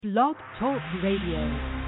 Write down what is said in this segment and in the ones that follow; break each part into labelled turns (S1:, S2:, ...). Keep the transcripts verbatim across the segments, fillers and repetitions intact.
S1: Blog Talk Radio.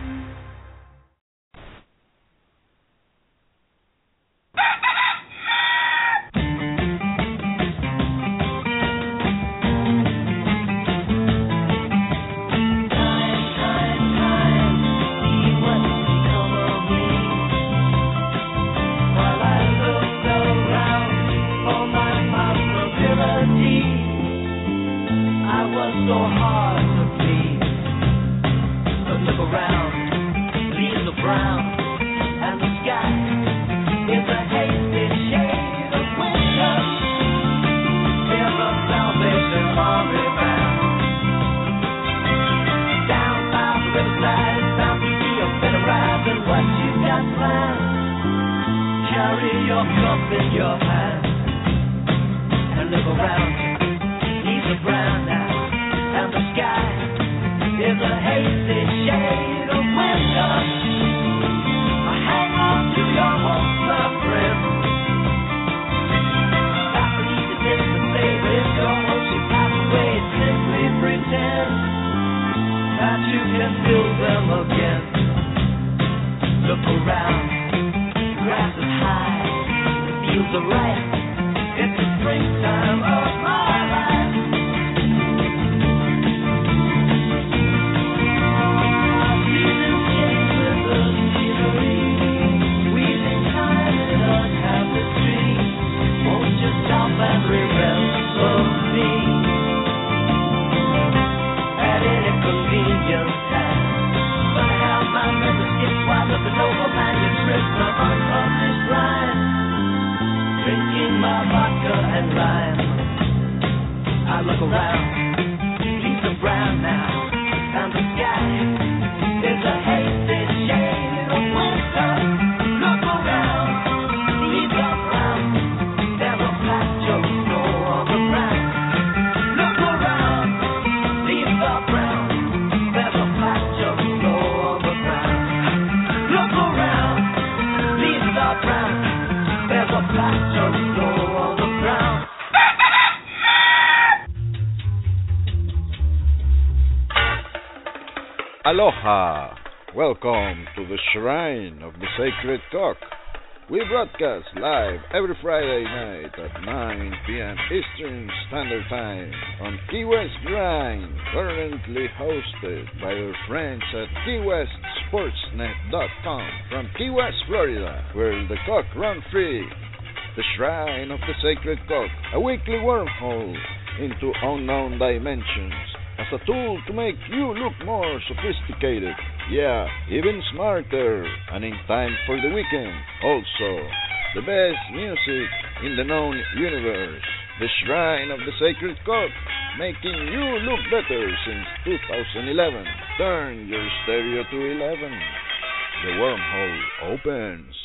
S2: Aloha! Welcome to the Shrine of the Sacred Cock. We broadcast live every Friday night at nine p.m. Eastern Standard Time on Key West Grind, currently hosted by our friends at Key West Sportsnet dot com from Key West, Florida, where the cock run free. The Shrine of the Sacred Cock, a weekly wormhole into unknown dimensions, as a tool to make you look more sophisticated, yeah, even smarter, and in time for the weekend. Also, the best music in the known universe, the Shrine of the Sacred Cock, making you look better since two thousand eleven. Turn your stereo to eleven. The wormhole opens.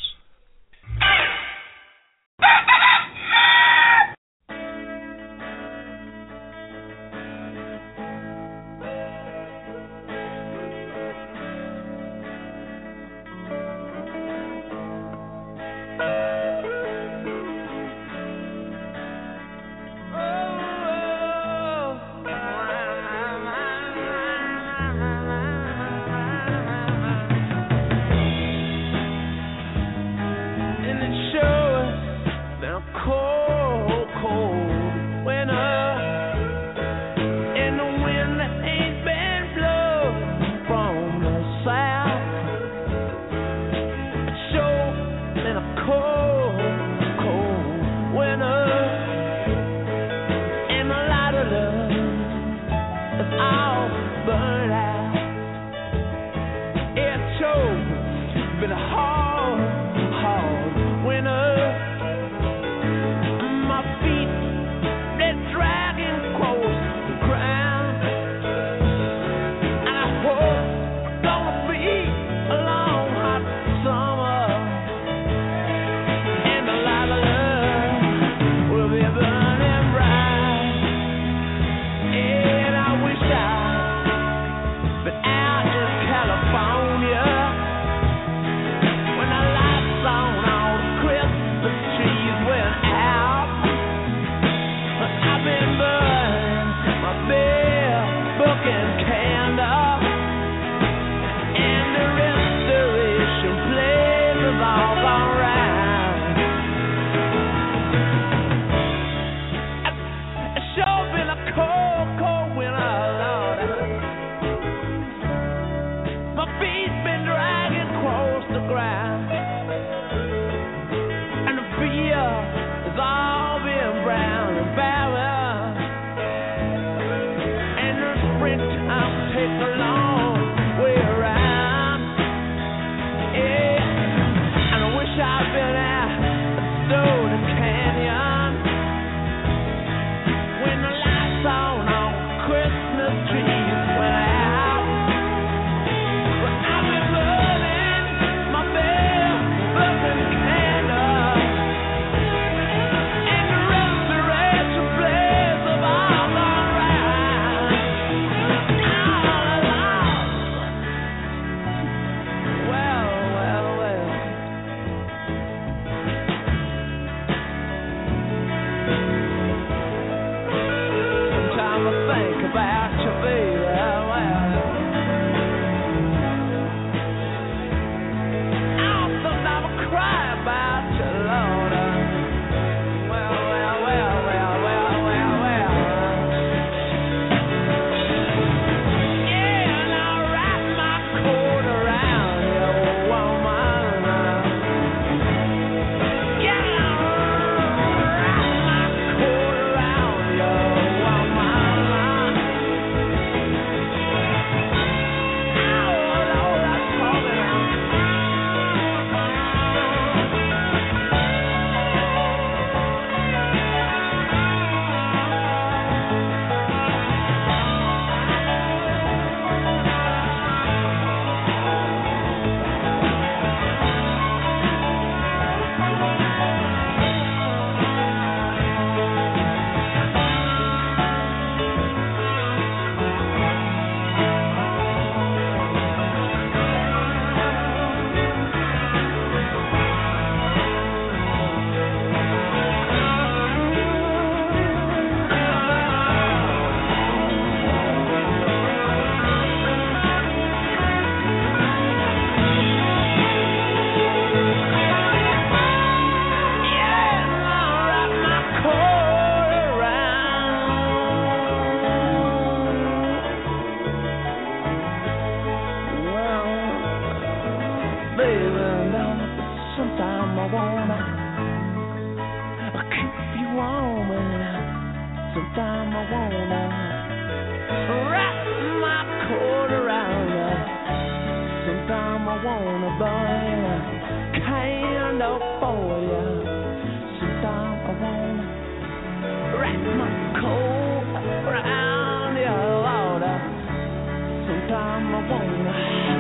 S3: Sometimes I wanna wrap my coat around her. Sometimes I wanna burn a candle for you. Sometimes I wanna wrap my coat around your water. Sometimes I wanna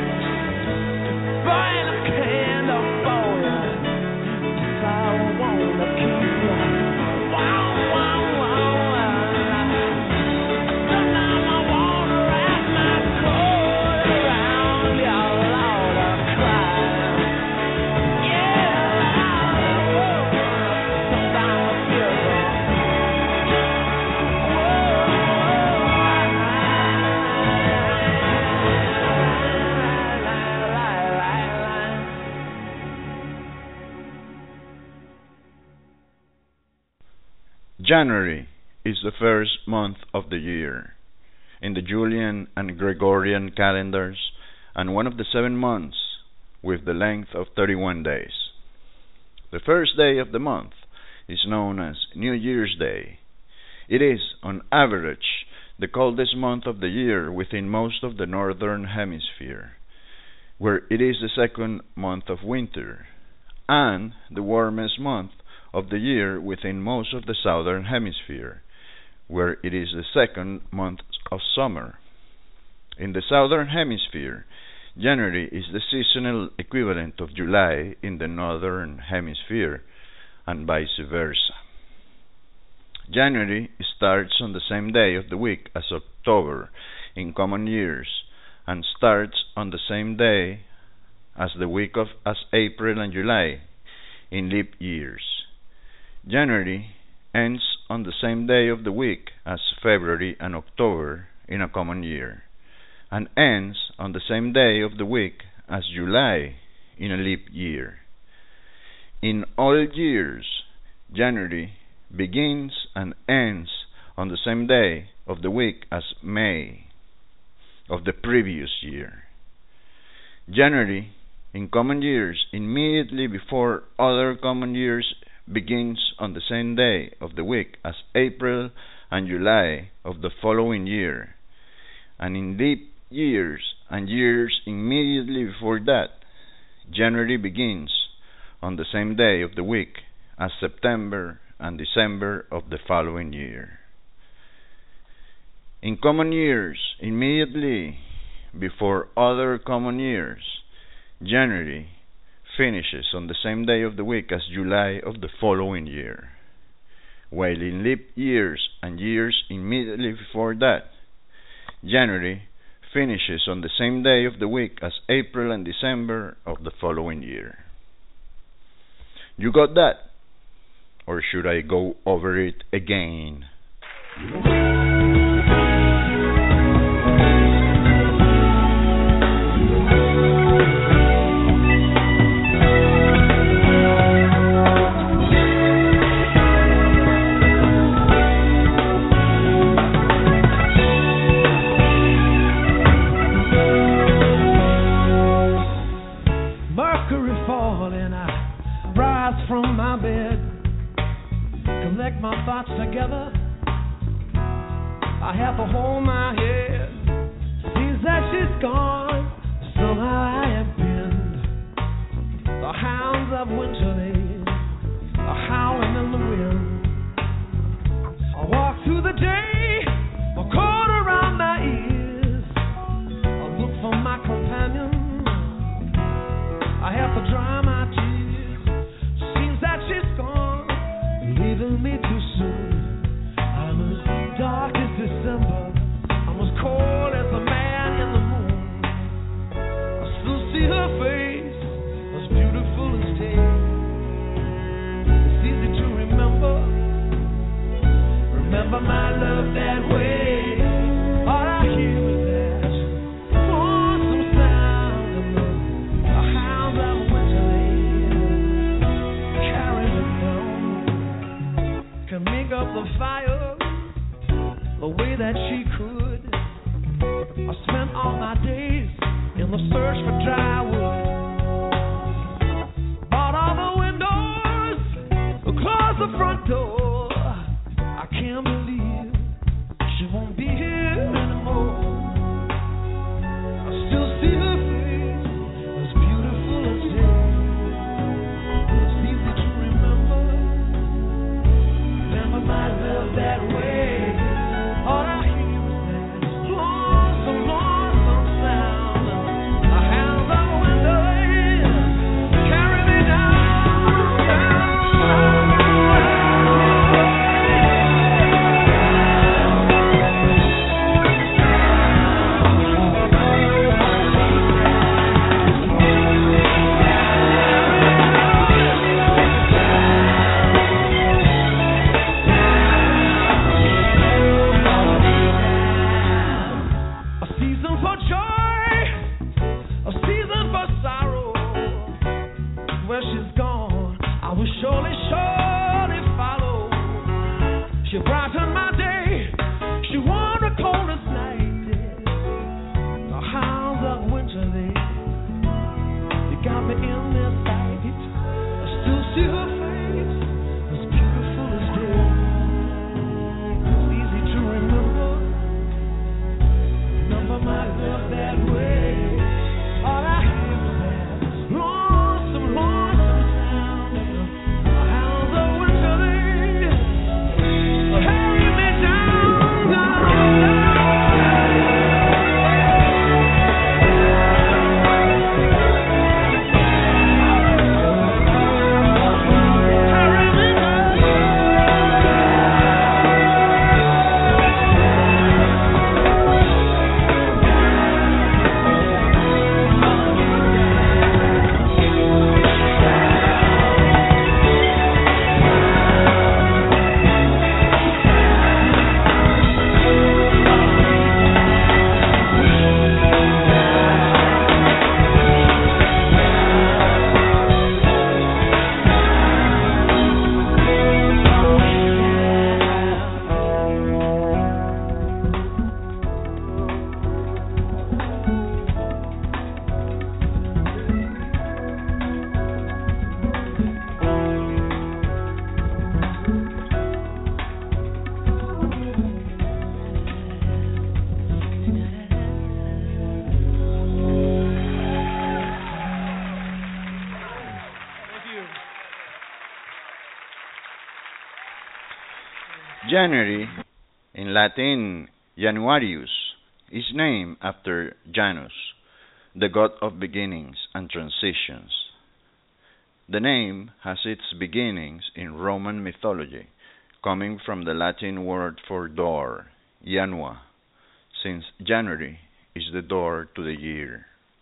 S3: burn a candle for you. That's how I wanna keep you. Wow, wow, wow. Sometimes I wanna wrap my coat around your water. Cry. Yeah. Sometimes I feel
S2: January is the first month of the year in the Julian and Gregorian calendars and one of the seven months with the length of thirty-one days. The first day of the month is known as New Year's Day. It is, on average, the coldest month of the year within most of the northern hemisphere, where it is the second month of winter, and the warmest month of the year within most of the southern hemisphere, where it is the second month of summer. In the southern hemisphere, January is the seasonal equivalent of July in the northern hemisphere, and vice versa. January starts on the same day of the week as October in common years, and starts on the same day as the week of as April and July in leap years. January ends on the same day of the week as February and October in a common year, and ends on the same day of the week as July in a leap year. In all years, January begins and ends on the same day of the week as May of the previous year. January in common years immediately before other common years begins on the same day of the week as April and July of the following year, and in leap years and years immediately before that, January begins on the same day of the week as September and December of the following year. In common years immediately before other common years, January finishes on the same day of the week as July of the following year, while in leap years and years immediately before that, January finishes on the same day of the week as April and December of the following year. You got that? Or should I go over it again?
S3: My thoughts together, I have to hold my head. Seems that she's gone, somehow I have been. The hounds of winter laid, are howling in the wind. I walk through the day, a cord around my ears. I look for my companion, I have to dry my tears. Seems that she's gone, leaving me too soon. I'm as dark as December, I'm as cold as the man in the moon. I still see her face, as beautiful as day. It's easy to remember, remember my love that way. All I hear is that lonesome sound of the hounds of winter laid, carrying me down. Can make up the fire the way that she could. I spent all my days in the search for dry wood. Bought all the windows, closed the front door. I can't believe
S2: January, in Latin Januarius, is named after Janus, the god of beginnings and transitions. The name has its beginnings in Roman mythology, coming from the Latin word for door, Janua, since January is the door to the year.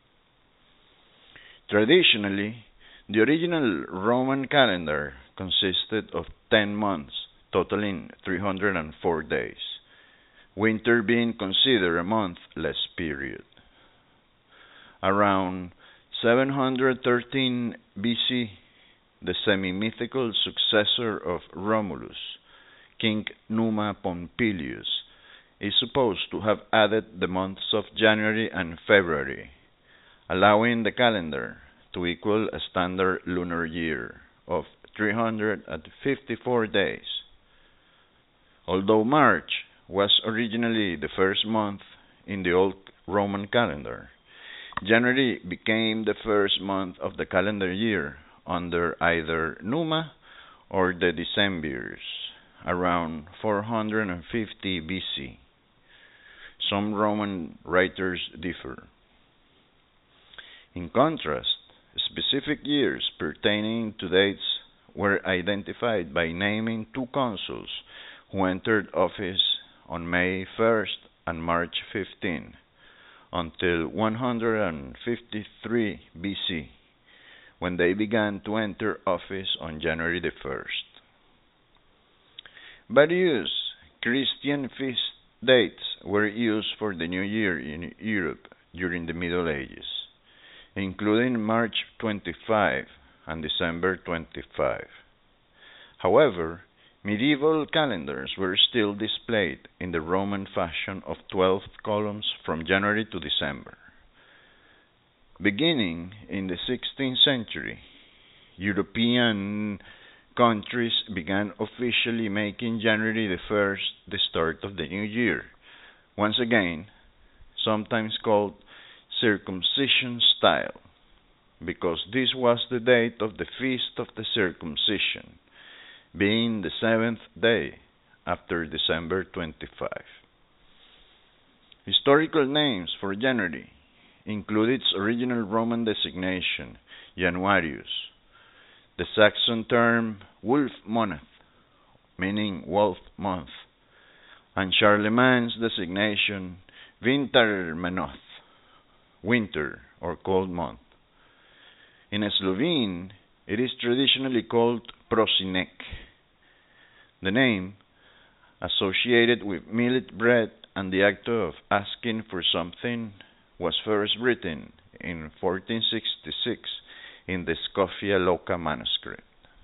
S2: Traditionally, the original Roman calendar consisted of ten months, totaling three hundred four days, winter being considered a month-less period. Around seven hundred thirteen B C, the semi-mythical successor of Romulus, King Numa Pompilius, is supposed to have added the months of January and February, allowing the calendar to equal a standard lunar year of three hundred fifty-four days. Although March was originally the first month in the old Roman calendar, January became the first month of the calendar year under either Numa or the Decemvirs, around four hundred fifty B C. Some Roman writers differ. In contrast, specific years pertaining to dates were identified by naming two consuls who entered office on May first and March fifteenth, until one hundred fifty-three B C, when they began to enter office on January the first. Various Christian feast dates were used for the New Year in Europe during the Middle Ages, including March twenty-fifth and December twenty-fifth. However, medieval calendars were still displayed in the Roman fashion of twelve columns from January to December. Beginning in the sixteenth century, European countries began officially making January the first the start of the new year, once again, sometimes called circumcision style, because this was the date of the feast of the circumcision, being the seventh day after December twenty-fifth. Historical names for January include its original Roman designation, Januarius, the Saxon term Wulfmoneth, meaning wolf month, and Charlemagne's designation Wintermenoth, winter or cold month. In Slovene, it is traditionally called Prosinek. The name, associated with millet bread and the act of asking for something, was first written in fourteen sixty-six in the Scoffia Loca manuscript.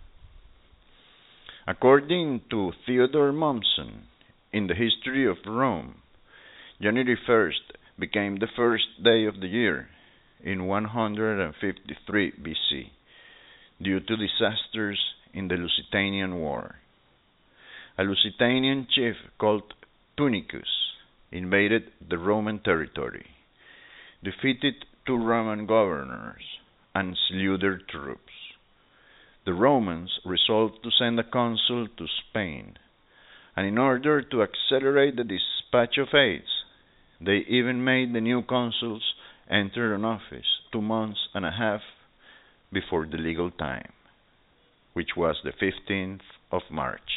S2: According to Theodore Mommsen, in the History of Rome, January first became the first day of the year in one hundred fifty-three B C due to disasters in the Lusitanian War. A Lusitanian chief called Punicus invaded the Roman territory, defeated two Roman governors, and slew their troops. The Romans resolved to send a consul to Spain, and in order to accelerate the dispatch of aids, they even made the new consuls enter an office two months and a half before the legal time, which was the fifteenth of March.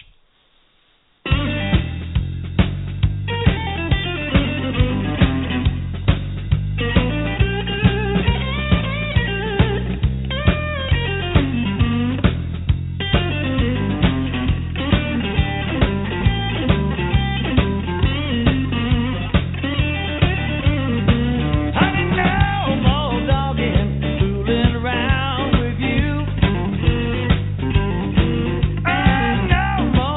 S3: No more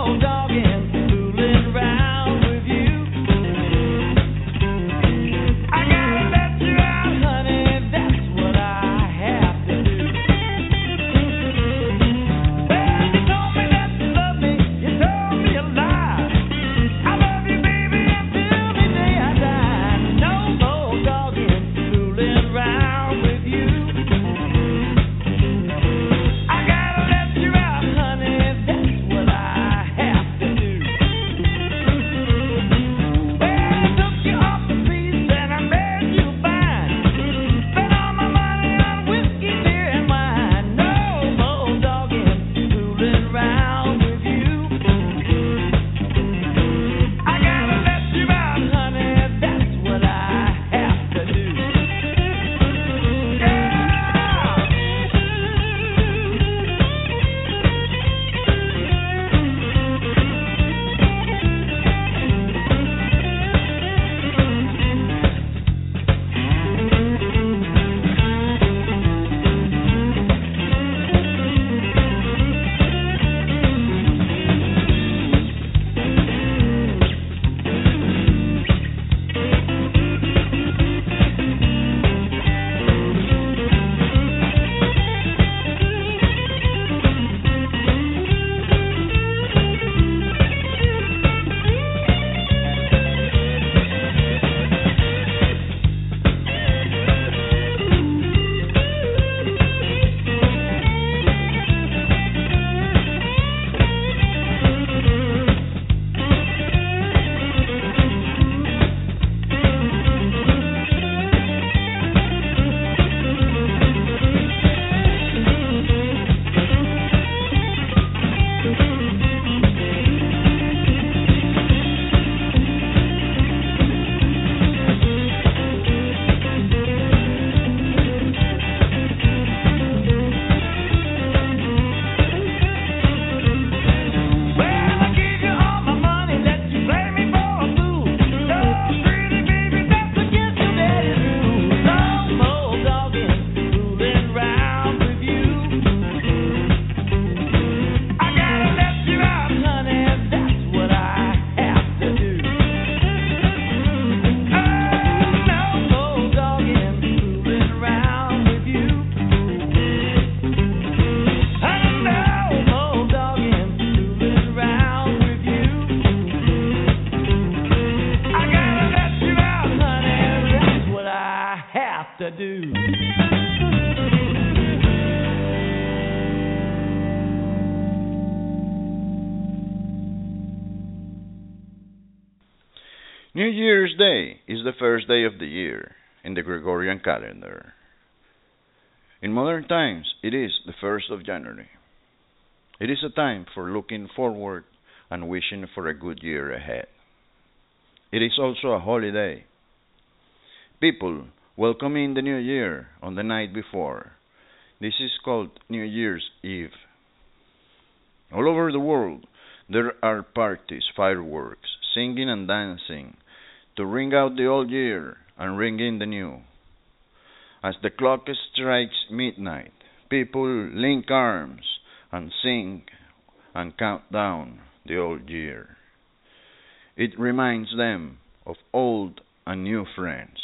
S2: New Year's Day is the first day of the year in the Gregorian calendar. In modern times, it is the first of January. It is a time for looking forward and wishing for a good year ahead. It is also a holiday. People welcome in the new year on the night before. This is called New Year's Eve. All over the world, there are parties, fireworks, singing and dancing to ring out the old year and ring in the new. As the clock strikes midnight, people link arms and sing and count down the old year. It reminds them of old and new friends.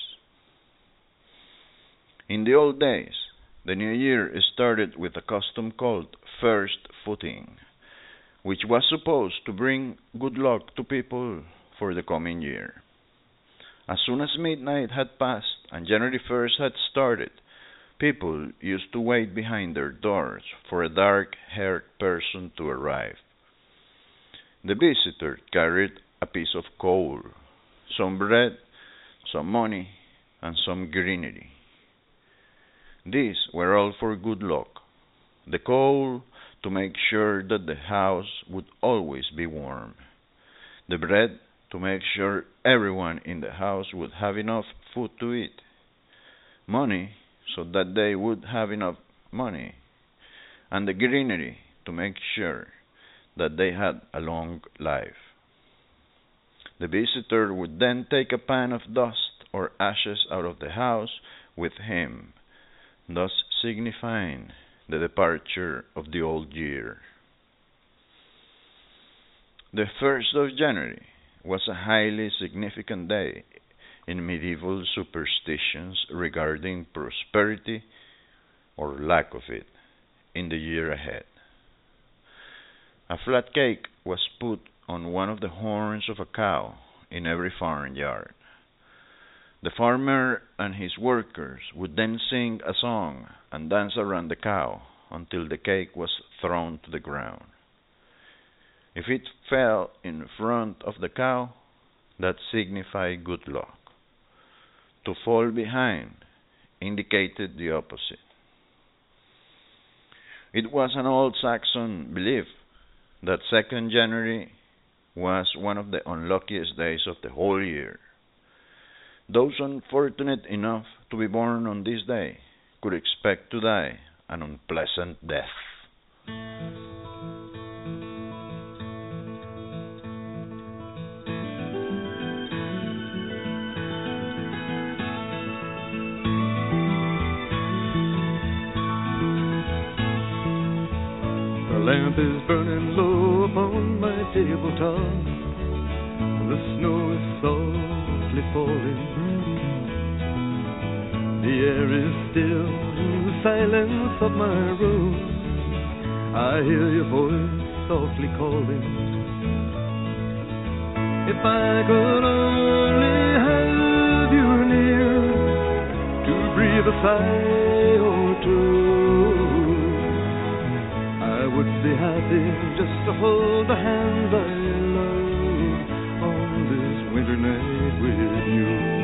S2: In the old days, the new year started with a custom called first footing, which was supposed to bring good luck to people for the coming year. As soon as midnight had passed and January first had started, people used to wait behind their doors for a dark-haired person to arrive. The visitor carried a piece of coal, some bread, some money, and some greenery. These were all for good luck. The coal to make sure that the house would always be warm. The bread to make sure everyone in the house would have enough food to eat. Money so that they would have enough money. And the greenery to make sure that they had a long life. The visitor would then take a pan of dust or ashes out of the house with him, thus signifying the departure of the old year. The first of January was a highly significant day in medieval superstitions regarding prosperity or lack of it in the year ahead. A flat cake was put on one of the horns of a cow in every farmyard. The farmer and his workers would then sing a song and dance around the cow until the cake was thrown to the ground. If it fell in front of the cow, that signified good luck. To fall behind indicated the opposite. It was an old Saxon belief that second January was one of the unluckiest days of the whole year. Those unfortunate enough to be born on this day could expect to die an unpleasant death.
S3: The lamp is burning low upon my tabletop. The snow is softly falling. The air is still in the silence of my room. I hear your voice softly calling. If I could only have you near to breathe a sigh or two, I would be happy just to hold the hands I love on this winter night with you.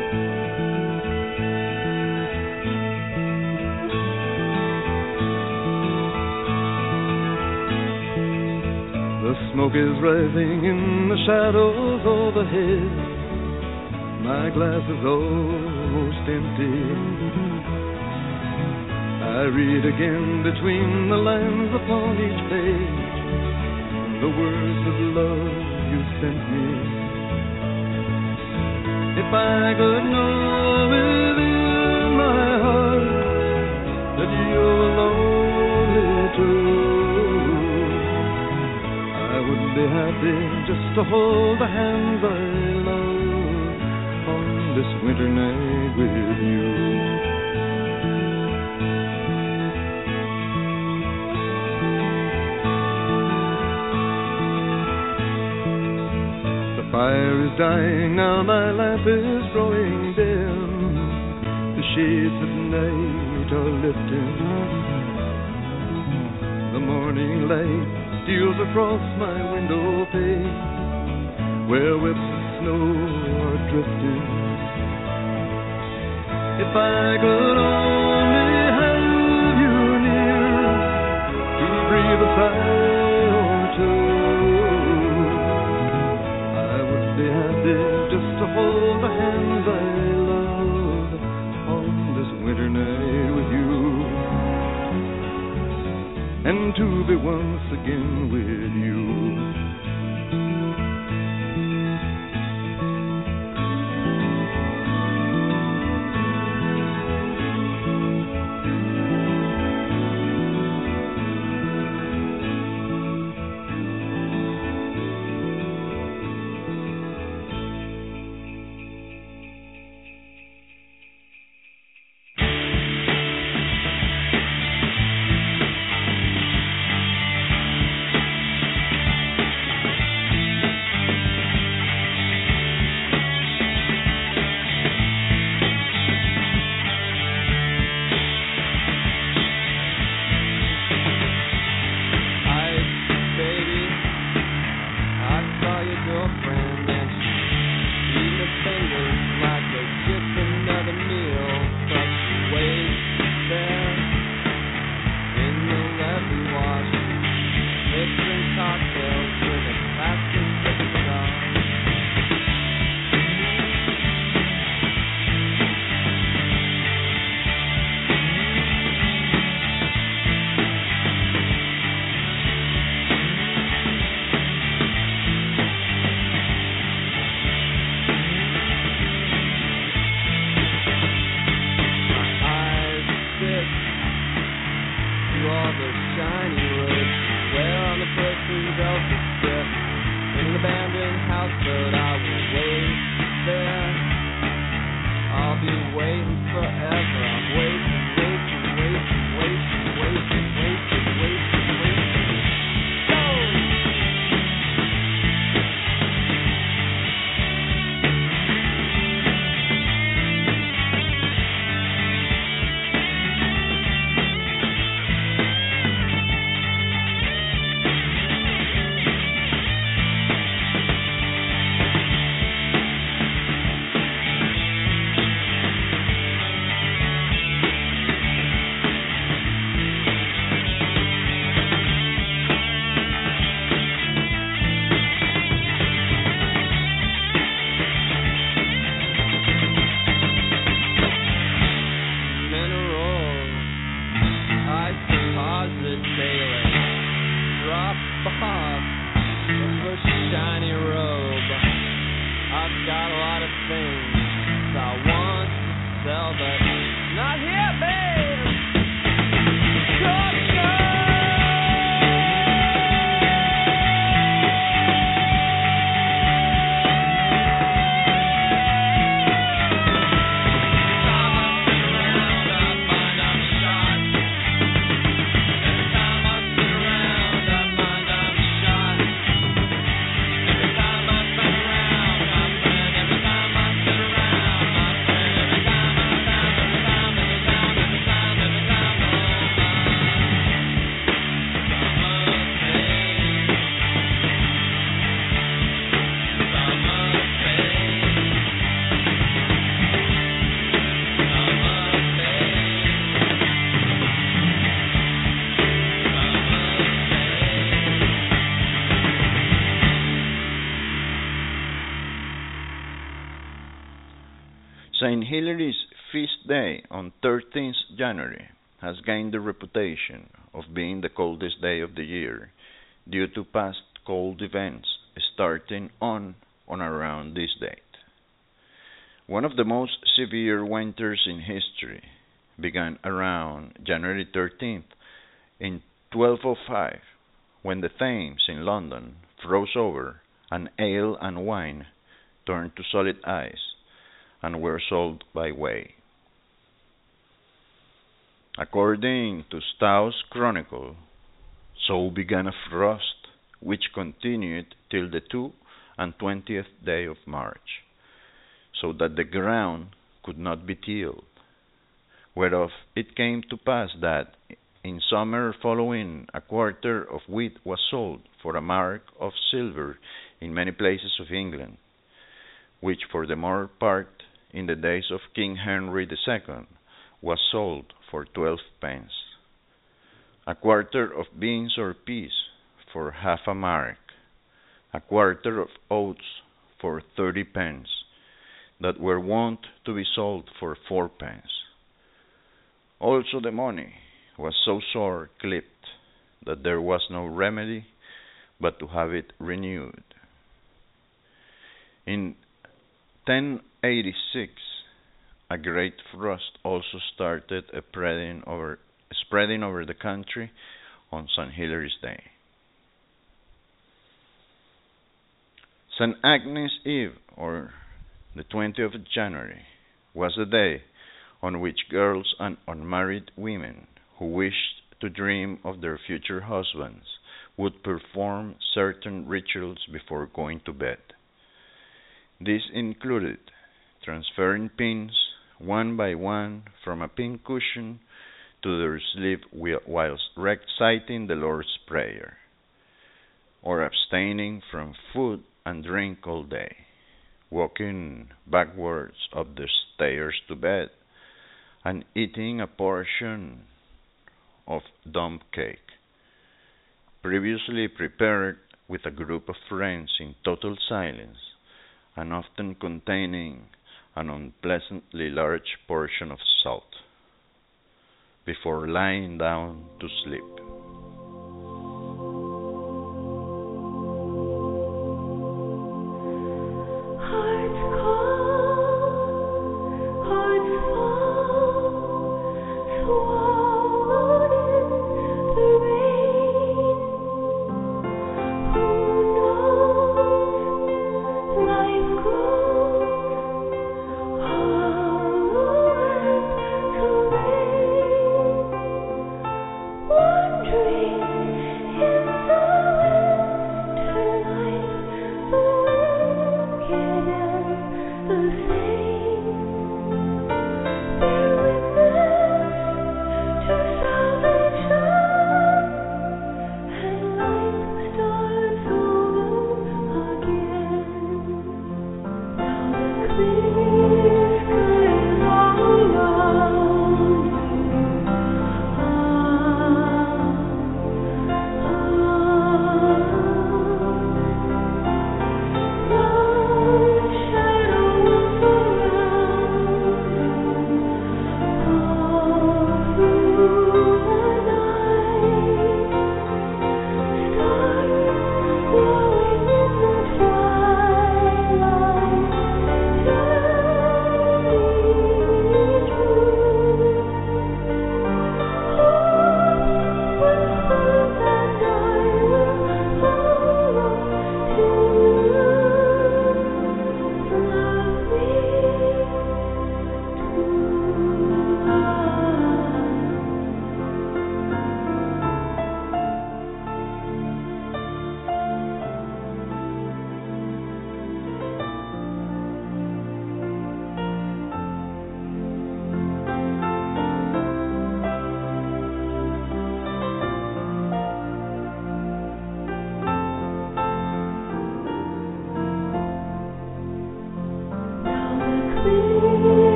S3: The smoke is rising in the shadows overhead. My glass is almost empty. I read again between the lines upon each page the words of love you sent me. If I could know within my heart that you were lonely too, I would be happy just to hold the hands I love on this winter night with you. The fire is dying now, my lamp is growing dim. The shades have
S4: night are lifting. The morning light steals across my window pane, where whips of snow are drifting. If I could only have you near to breathe a sigh or two, I would be happy just to hold the hands I love on this winter night with you, and to be once again with you.
S2: Saint Hilary's feast day on thirteenth January has gained the reputation of being the coldest day of the year due to past cold events starting on or around this date. One of the most severe winters in history began around January thirteenth in twelve oh five, when the Thames in London froze over and ale and wine turned to solid ice and were sold by way. According to Stow's Chronicle, so began a frost which continued till the two and twentieth day of March, so that the ground could not be tilled. whereof it came to pass that in summer following a quarter of wheat was sold for a mark of silver in many places of England, which for the more part in the days of King Henry the Second was sold for twelve pence. A quarter of beans or peas for half a mark, a quarter of oats for thirty pence, that were wont to be sold for four pence. Also the money was so sore clipped that there was no remedy but to have it renewed. In ten eighty-six, a great frost also started spreading over, spreading over the country on Saint Hilary's Day. Saint Agnes' Eve, or the twentieth of January, was the day on which girls and unmarried women who wished to dream of their future husbands would perform certain rituals before going to bed. This included transferring pins one by one from a pin cushion to their sleeve whilst reciting the Lord's Prayer, or abstaining from food and drink all day, walking backwards up the stairs to bed, and eating a portion of dump cake, previously prepared with a group of friends in total silence, and often containing an unpleasantly large portion of salt, before lying down to sleep.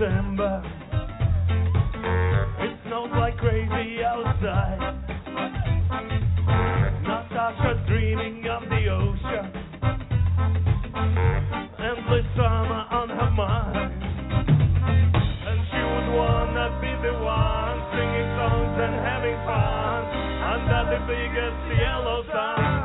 S3: December. It snows like crazy outside. Natasha dreaming of the ocean. Endless summer on her mind. And she would wanna be the one singing songs and having fun under the biggest yellow sun.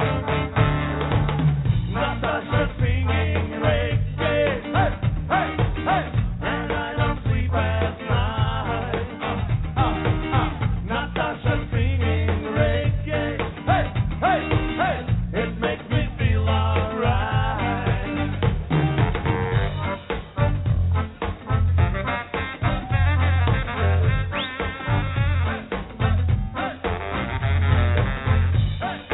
S3: Natasha singing reggae, hey, hey, hey, and I don't sleep at night. Uh, uh, uh. Natasha singing reggae, hey, hey, hey, it makes me feel alright. Hey,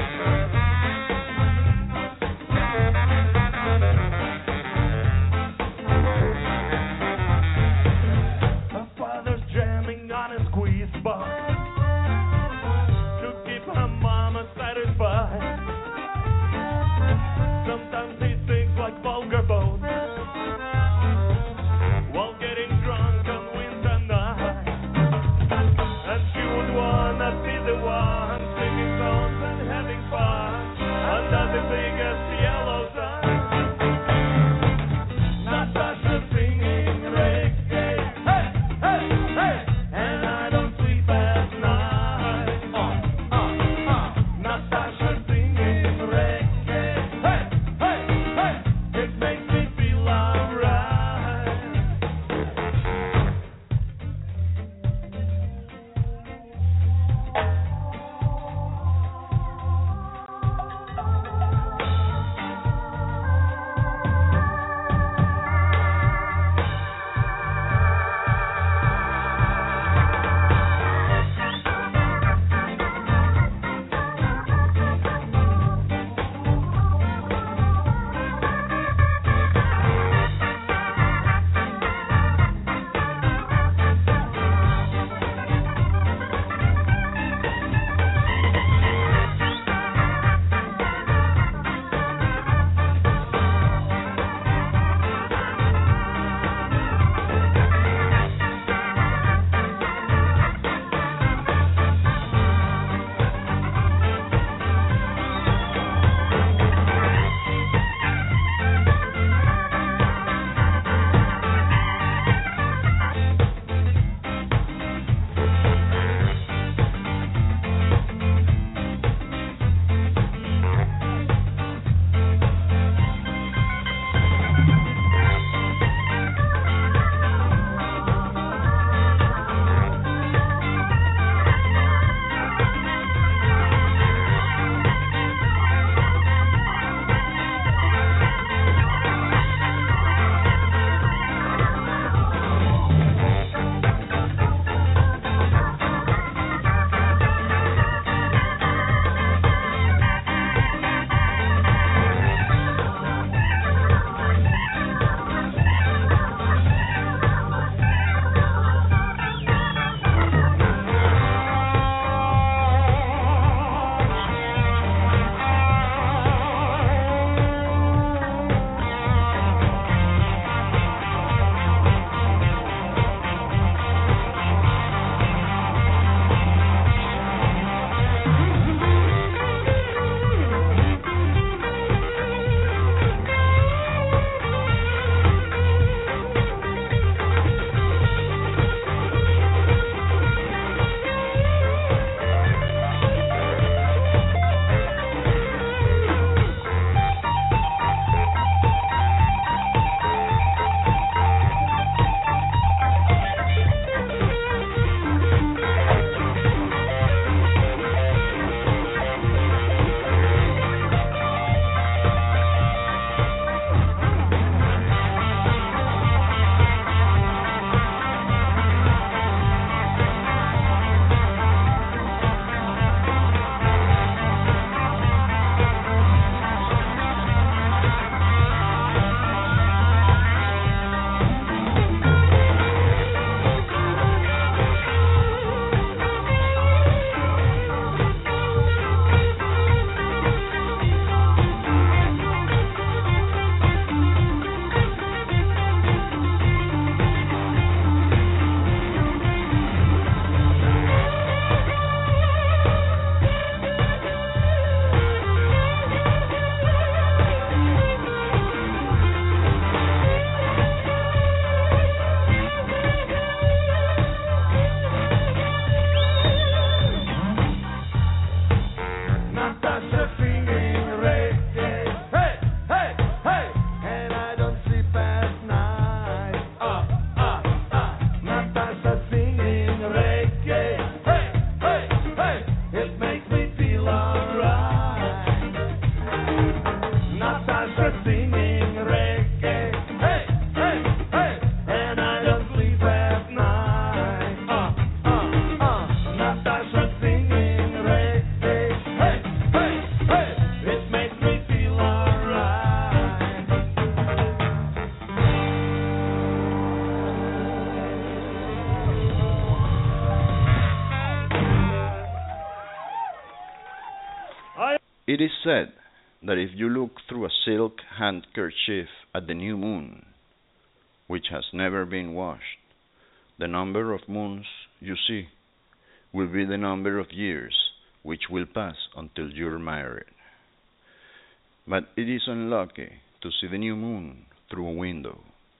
S2: It is said that if you look through a silk handkerchief at the new moon, which has never been washed, the number of moons you see will be the number of years which will pass until you're married. But it is unlucky to see the new moon through a window.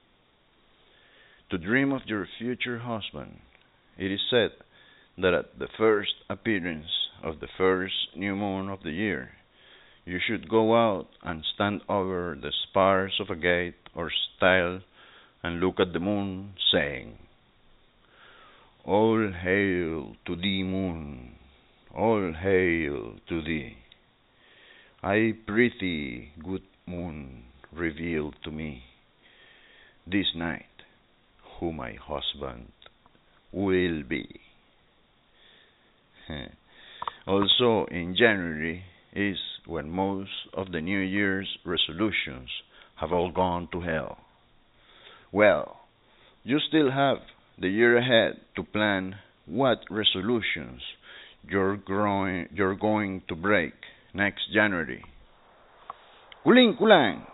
S2: To dream of your future husband, it is said that at the first appearance of the first new moon of the year, you should go out and stand over the spars of a gate or stile and look at the moon, saying, "All hail to thee, moon, all hail to thee. I prithee, good moon, reveal to me this night who my husband will be." Also, in January is when most of the New Year's resolutions have all gone to hell. Well, you still have the year ahead to plan what resolutions you're, growing, you're going to break next January. Kuling kulang!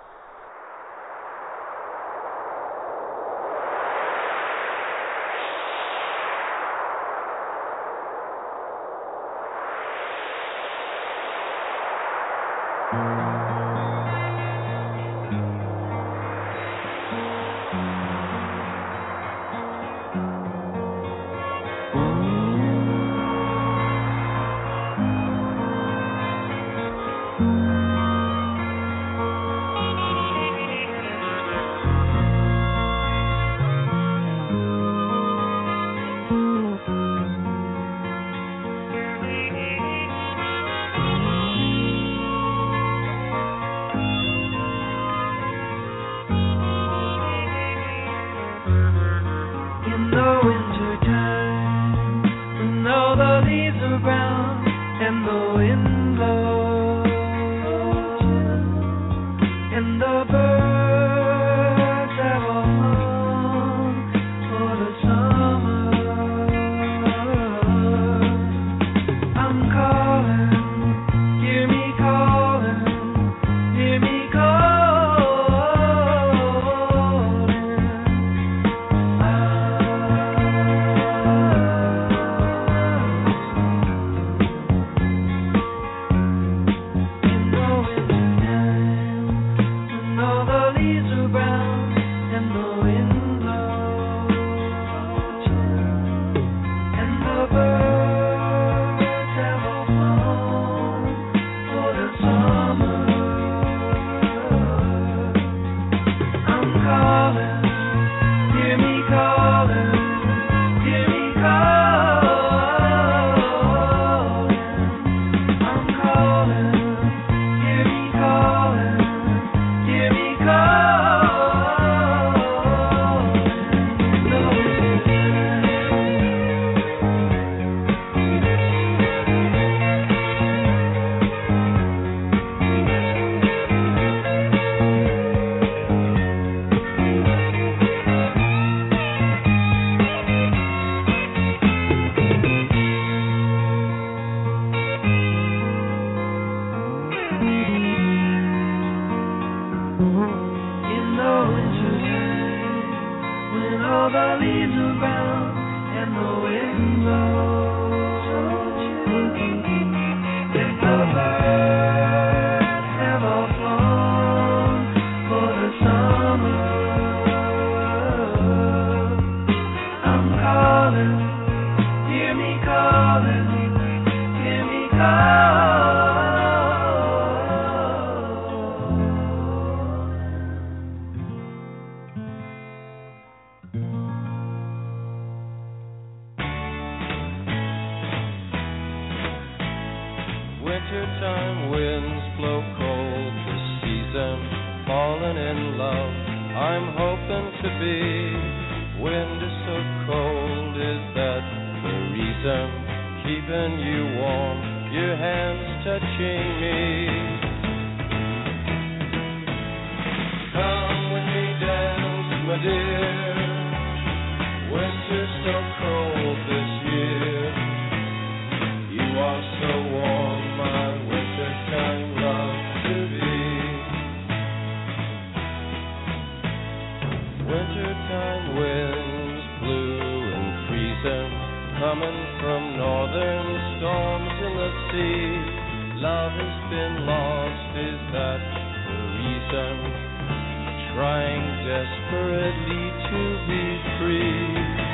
S5: Wintertime winds blow cold this season, falling in love. I'm hoping to be. Wind is so cold, is that the reason? Keeping you warm, your hands touching me. Come with me, dance, my dear. Winter's so cold this year. You are so warm, my winter coming from northern storms in the sea. Love has been lost, is that the reason? Trying desperately to be free.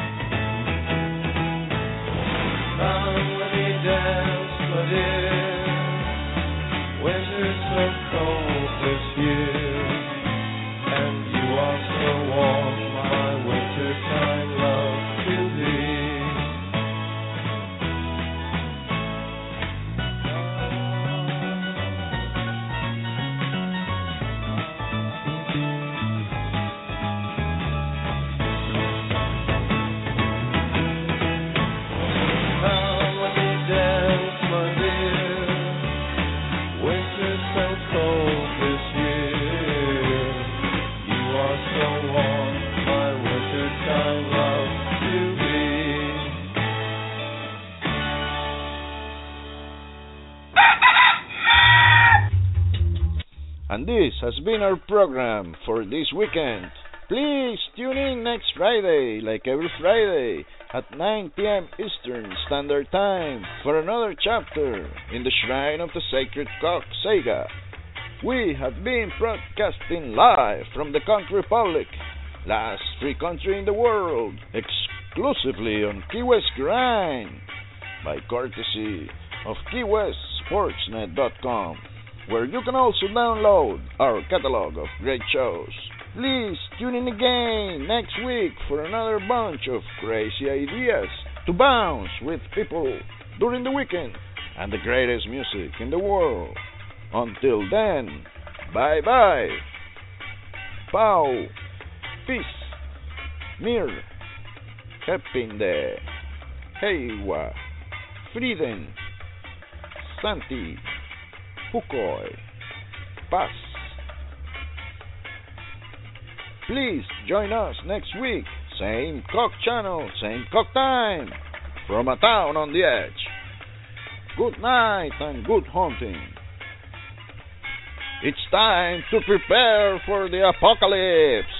S5: Come let me dance, my dear. Winter's so cold this year, and you are so warm, my wintertime love to thee.
S2: And this has been our program for this weekend. Please tune in next Friday, like every Friday, at nine p.m. Eastern Standard Time for another chapter in the Shrine of the Sacred Cock Saga. We have been broadcasting live from the Conch Republic, last free country in the world, exclusively on Key West Grind, by courtesy of Key West Sportsnet dot com, where you can also download our catalog of great shows. Please tune in again next week for another bunch of crazy ideas to bounce with people during the weekend and the greatest music in the world. Until then, bye-bye. Pau, peace, mir, Hepinde, Heiwa, Frieden, Santi, Fukoi, Paz. Please join us next week, same cock channel, same cock time, from a town on the edge. Good night and good hunting. It's time to prepare for the apocalypse.